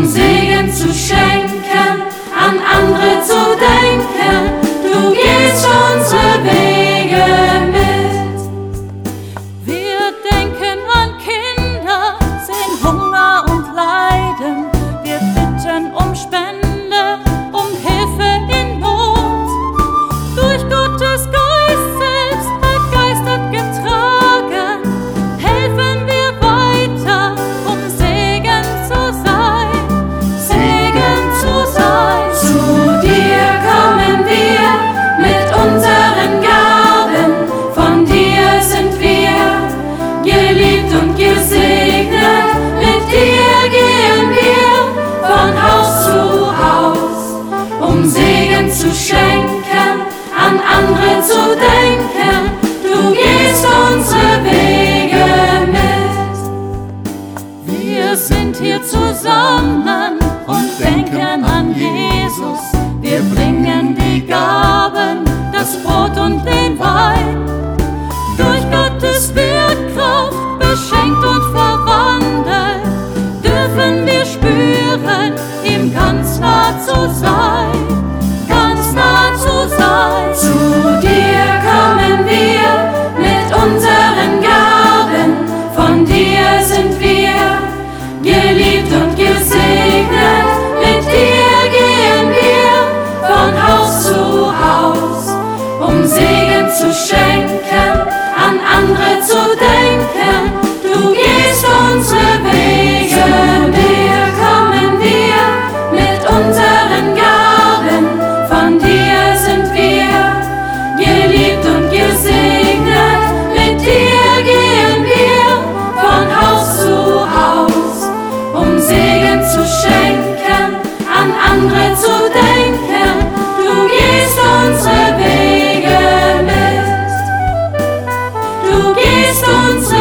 um Segen zu schenken, an andere zu denken. Du gehst unsere Wege mit. Wir denken an Kinder, sehen Hunger und Leiden. Wir bitten um Spende, um Hilfe in Not. Durch Gottes Geist selbst begeistert getragen, helfen wir weiter, um Segen zu sein. Segen zu sein. Zu dir kommen wir mit unseren Gaben, von dir sind wir geliebt und gesegnet. Mit dir gehen wir von Haus zu Haus, um Segen zu schenken, an andere zu denken. Du gehst unsere Wege mit. Wir sind hier zusammen und denken an Jesus. Wir bringen die Gaben, das Brot und den Wein. Durch Gottes Wirkkraft beschenkt und verwandelt, dürfen wir spüren, ihm ganz nah zu sein. Ganz nah zu sein. Zu dir kommen wir mit unseren Gaben, von dir sind wir geliebt und gesegnet. Mit dir gehen wir von Haus zu Haus, um Segen zu schenken, an andere zu denken. Du gehst unsere Wege. Zu dir kommen wir mit unseren Gaben, von dir sind wir geliebt und gesegnet. Mit dir gehen wir von Haus zu Haus, um Segen zu schenken, an andere zu denken. Du gehst unsere Wege mit. Du gehst unsere